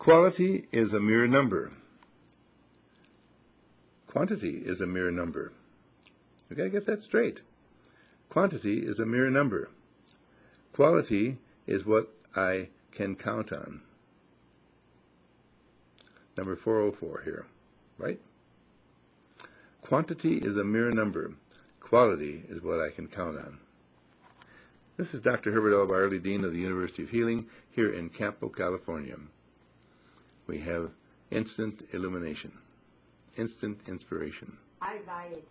Quality is a mere number. Quantity is a mere number. We've got to get that straight. Quantity is a mere number. Quality is what I can count on. Number 404 here, right? Quantity is a mere number. Quality is what I can count on. This is Dr. Herbert L. Bartley, Dean of the University of Healing, here in Campo, California. We have instant illumination, instant inspiration. I buy it.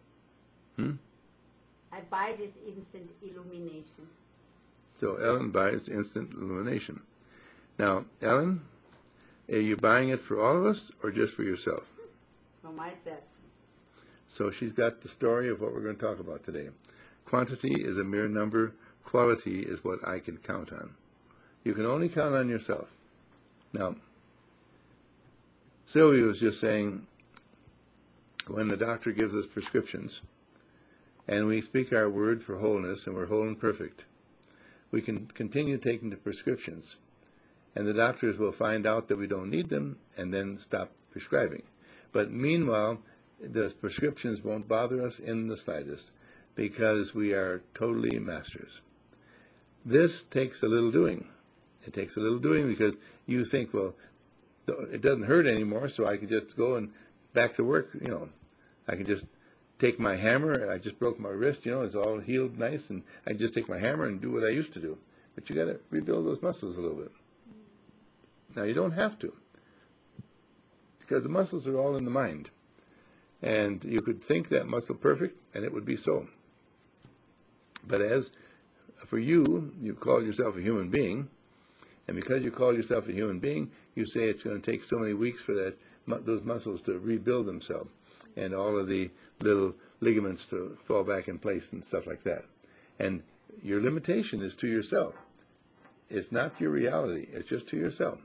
I buy this instant illumination. So Ellen buys instant illumination. Now, Ellen, are you buying it for all of us or just for yourself? For myself. So she's got the story of what we're going to talk about today. Quantity is a mere number. Quality is what I can count on. You can only count on yourself. Now, Sylvia was just saying, when the doctor gives us prescriptions, and we speak our word for wholeness, and we're whole and perfect, we can continue taking the prescriptions, and the doctors will find out that we don't need them, and then stop prescribing. But meanwhile, the prescriptions won't bother us in the slightest, because we are totally masters. This takes a little doing. It takes a little doing because you think, well, it doesn't hurt anymore, so I can just go and back to work, I can just take my hammer. I just broke my wrist, it's all healed nice, and I can just take my hammer and do what I used to do. But you got to rebuild those muscles a little bit. Now, you don't have to, because the muscles are all in the mind. And you could think that muscle perfect, and it would be so. But as for you, you call yourself a human being, and because you call yourself a human being, you say it's going to take so many weeks for those muscles to rebuild themselves, and all of the little ligaments to fall back in place and stuff like that. And your limitation is to yourself. It's not your reality. It's just to yourself.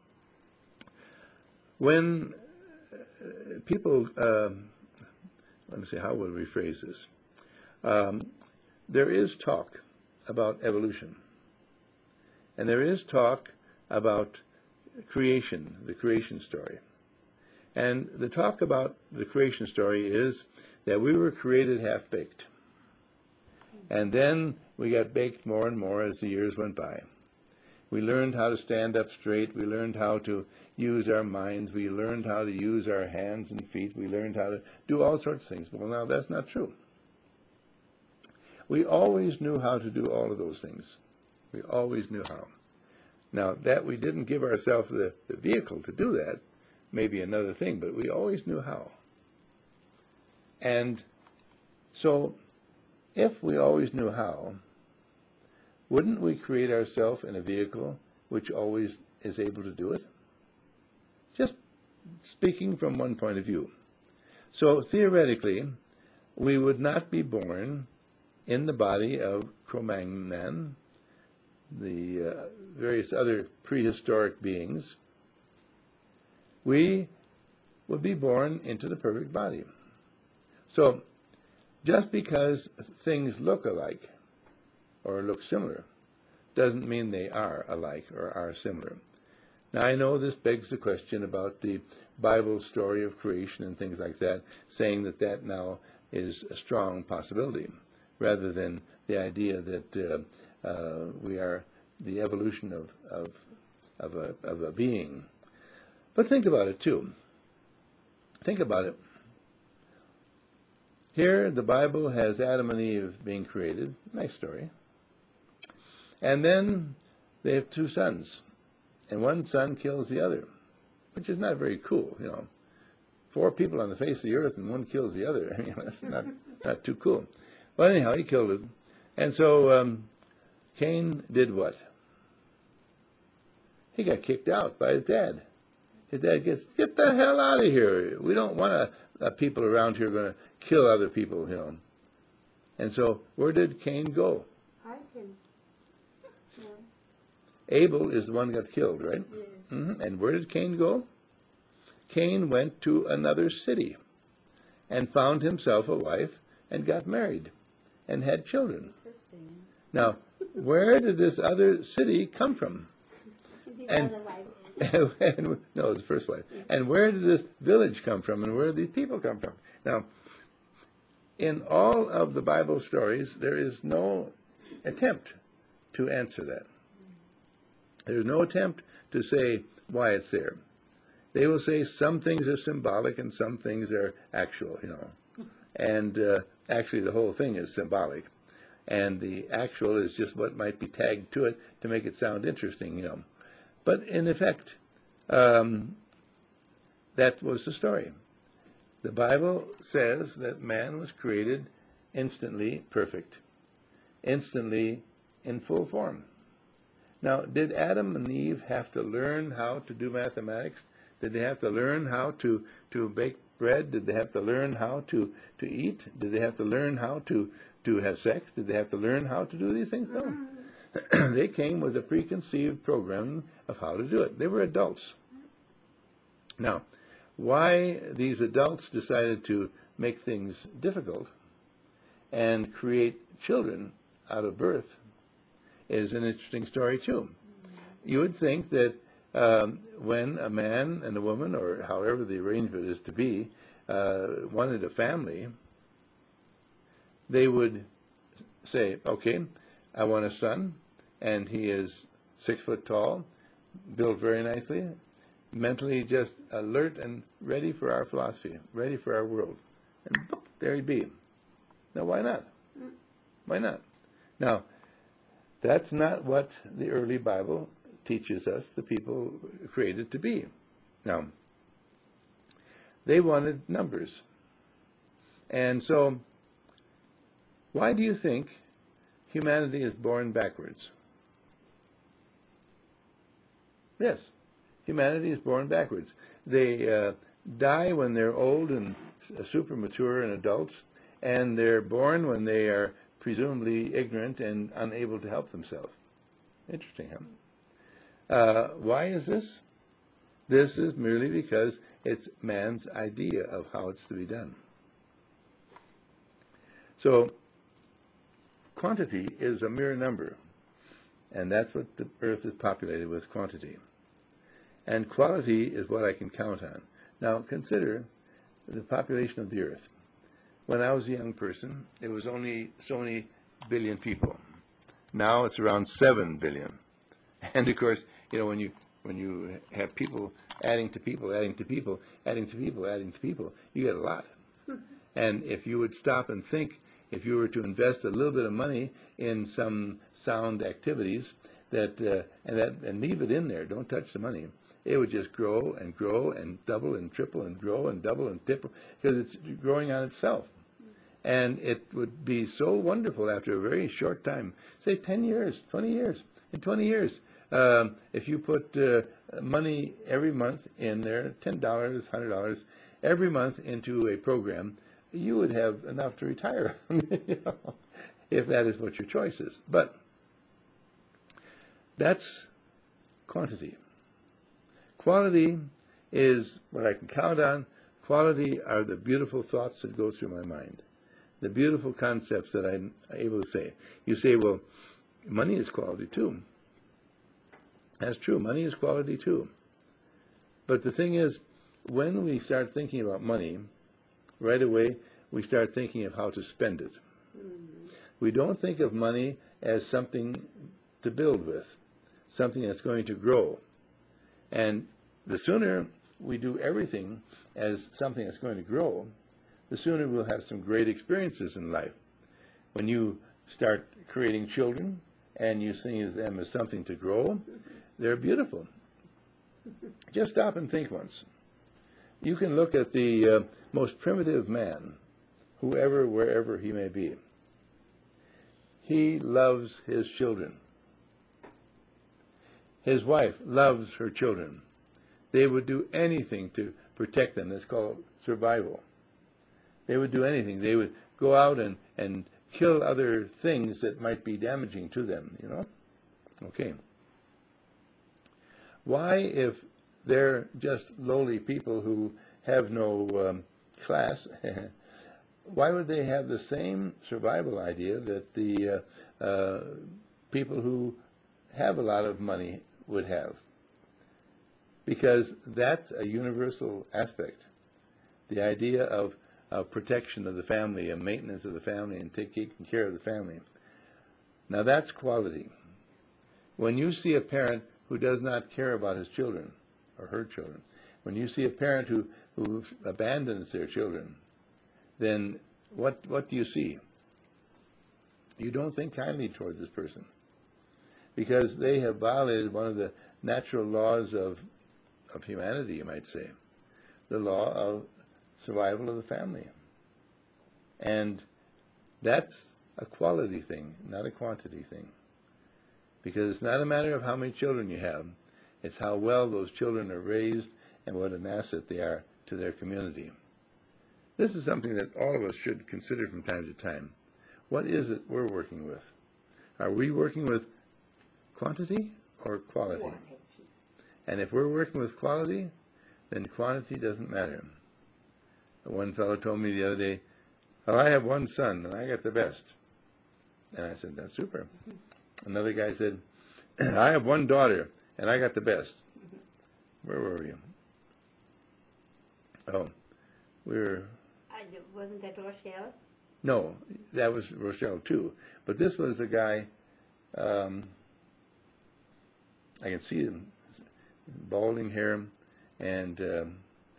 When people, let me see, how would we phrase this? There is talk about evolution. And there is talk about creation, the creation story. And the talk about the creation story is that we were created half-baked. And then we got baked more and more as the years went by. We learned how to stand up straight. We learned how to use our minds. We learned how to use our hands and feet. We learned how to do all sorts of things. Well, now, that's not true. We always knew how to do all of those things. We always knew how. Now, that we didn't give ourselves the vehicle to do that may be another thing, but we always knew how. And so, if we always knew how, wouldn't we create ourselves in a vehicle which always is able to do it? Just speaking from one point of view. So, theoretically, we would not be born in the body of Cro-Magnon, the various other prehistoric beings. We would be born into the perfect body. So, just because things look alike or look similar doesn't mean they are alike or are similar. Now, I know this begs the question about the Bible story of creation and things like that, saying that that now is a strong possibility, rather than the idea that we are the evolution of a being. But think about it, too. Think about it. Here, the Bible has Adam and Eve being created. Nice story. And then they have two sons. And one son kills the other, which is not very cool, 4 people on the face of the earth and one kills the other. That's not too cool. But anyhow, he killed him. And so Cain did what? He got kicked out by his dad. His dad gets, get the hell out of here. We don't want people around here going to kill other people, And so where did Cain go? Hiding. Yeah. Abel is the one who got killed, right? Yeah. Mm-hmm. And where did Cain go? Cain went to another city and found himself a wife and got married and had children. Interesting. Now, where did this other city come from? And No, the first wife. And where did this village come from, and where did these people come from? Now, in all of the Bible stories, there is no attempt to answer that. There's no attempt to say why it's there. They will say some things are symbolic and some things are actual, And actually, the whole thing is symbolic. And the actual is just what might be tagged to it to make it sound interesting, But in effect, that was the story. The Bible says that man was created instantly perfect, instantly in full form. Now, did Adam and Eve have to learn how to do mathematics? Did they have to learn how to bake bread? Did they have to learn how to eat? Did they have to learn how to have sex? Did they have to learn how to do these things? No. They came with a preconceived program of how to do it. They were adults. Now, why these adults decided to make things difficult and create children out of birth is an interesting story too. You would think that when a man and a woman, or however the arrangement is to be, wanted a family, they would say, okay, I want a son, and he is 6 foot tall, built very nicely, mentally just alert and ready for our philosophy, ready for our world. And boop, there he'd be. Now, why not? Why not? Now, that's not what the early Bible teaches us the people created to be. Now, they wanted numbers. And so, why do you think humanity is born backwards? Yes, humanity is born backwards. They die when they're old and super mature and adults, and they're born when they are presumably ignorant and unable to help themselves. Interesting, huh? Why is this? This is merely because it's man's idea of how it's to be done. So, quantity is a mere number, and that's what the earth is populated with, quantity. And quality is what I can count on. Now, consider the population of the earth. When I was a young person, it was only so many billion people. Now it's around 7 billion. And of course, when you have people adding to people, adding to people, adding to people, adding to people, you get a lot. And if you would stop and think, if you were to invest a little bit of money in some sound activities and leave it in there, don't touch the money, it would just grow and grow and double and triple and grow and double and triple because it's growing on itself. And it would be so wonderful after a very short time, say 10 years, 20 years. In 20 years, if you put money every month in there, $10, $100, every month into a program, you would have enough to retire, if that is what your choice is. But that's quantity. Quality is what I can count on. Quality are the beautiful thoughts that go through my mind, the beautiful concepts that I'm able to say. You say, well, money is quality too. That's true. Money is quality too. But the thing is, when we start thinking about money, right away we start thinking of how to spend it. We don't think of money as something to build with, something that's going to grow. And the sooner we do everything as something that's going to grow, the sooner we'll have some great experiences in life. When you start creating children and you see them as something to grow, they're beautiful. Just stop and think once. You can look at the most primitive man, whoever, wherever he may be. He loves his children. His wife loves her children. They would do anything to protect them. That's called survival. They would do anything. They would go out and kill other things that might be damaging to them, Okay. Why, if they're just lowly people who have no class, why would they have the same survival idea that the people who have a lot of money would have? because that's a universal aspect. The idea of protection of the family and maintenance of the family and taking care of the family. Now that's quality. When you see a parent who does not care about his children or her children, when you see a parent who abandons their children, then what do you see? You don't think kindly toward this person, because they have violated one of the natural laws of humanity, you might say, the law of survival of the family. And that's a quality thing, not a quantity thing. Because it's not a matter of how many children you have, it's how well those children are raised and what an asset they are to their community. This is something that all of us should consider from time to time. What is it we're working with? Are we working with quantity or quality? And if we're working with quality, then quantity doesn't matter. One fellow told me the other day, "Well, I have one son, and I got the best." And I said, "That's super." Another guy said, "I have one daughter, and I got the best." Where were we? Oh, we were... Wasn't that Rochelle? No, that was Rochelle too. But this was a guy, I can see him, balding hair, and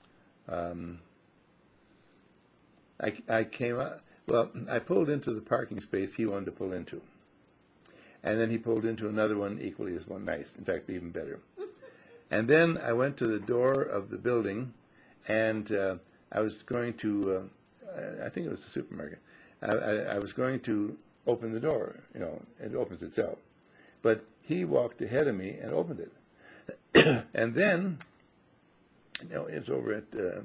I came out, well, I pulled into the parking space he wanted to pull into. And then he pulled into another one equally as one nice, in fact, even better. And then I went to the door of the building, and I was going to, I think it was the supermarket. I was going to open the door, you know, it opens itself. But he walked ahead of me and opened it. And then, you know, it's over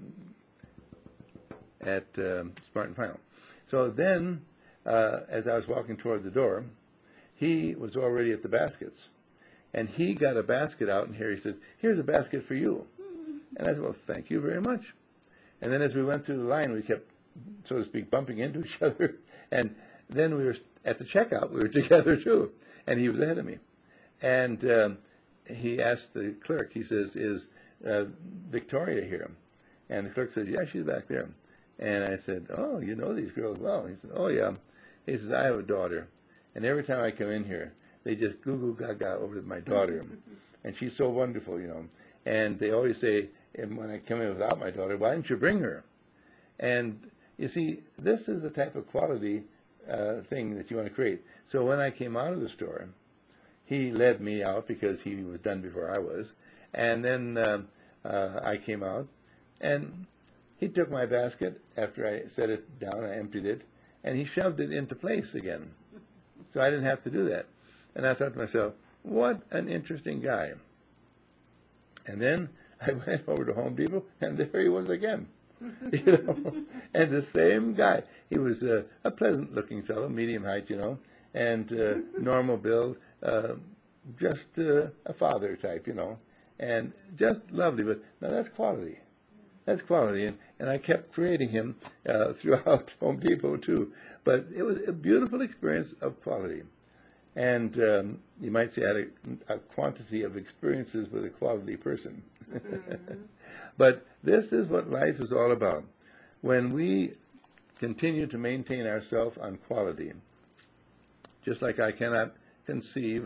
at Smart and Final. So then, as I was walking toward the door, he was already at the baskets. And he got a basket out, and here he said, "Here's a basket for you." And I said, "Well, thank you very much." And then as we went through the line, we kept, so to speak, bumping into each other. And then we were at the checkout, we were together too. And he was ahead of me. And he asked the clerk, he says, "Is Victoria here?" And the clerk said, "Yeah, she's back there." And I said, "Oh, you know these girls well." He said, "Oh, yeah." He says, "I have a daughter. And every time I come in here, they just goo-goo gaga over my daughter. And she's so wonderful, you know. And they always say, and when I come in without my daughter, why didn't you bring her?" And you see, this is the type of quality thing that you want to create. So when I came out of the store, he led me out because he was done before I was. And then I came out, and he took my basket after I set it down, I emptied it, and he shoved it into place again. So I didn't have to do that. And I thought to myself, what an interesting guy. And then I went over to Home Depot, and there he was again. You know, and the same guy. He was a pleasant-looking fellow, medium height, you know, and normal build, just a father type, you know, and just lovely. But now that's quality. That's quality, and I kept creating him throughout Home Depot too. But it was a beautiful experience of quality. And you might say I had a quantity of experiences with a quality person. Mm-hmm. But this is what life is all about. When we continue to maintain ourselves on quality, just like I cannot conceive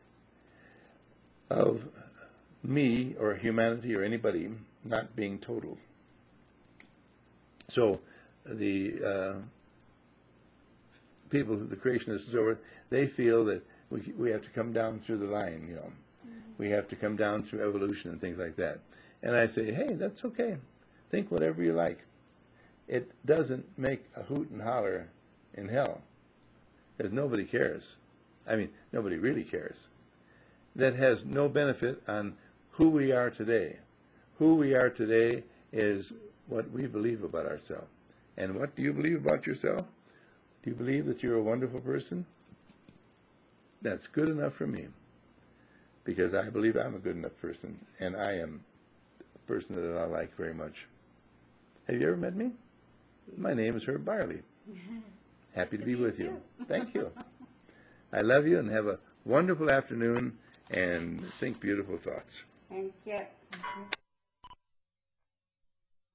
of me or humanity or anybody not being total. So the people, the creationists over, they feel that we have to come down through the line, you know. We have to come down through evolution and things like that. And I say, hey, that's okay. Think whatever you like. It doesn't make a hoot and holler in hell, because nobody cares. I mean, nobody really cares. That has no benefit on who we are today. Who we are today is what we believe about ourselves. And what do you believe about yourself? Do you believe that you're a wonderful person? That's good enough for me, because I believe I'm a good enough person, and I am a person that I like very much. Have you ever met me? My name is Herb Barley. Happy to be with you. Thank you. I love you, and have a wonderful afternoon, and think beautiful thoughts. Thank you.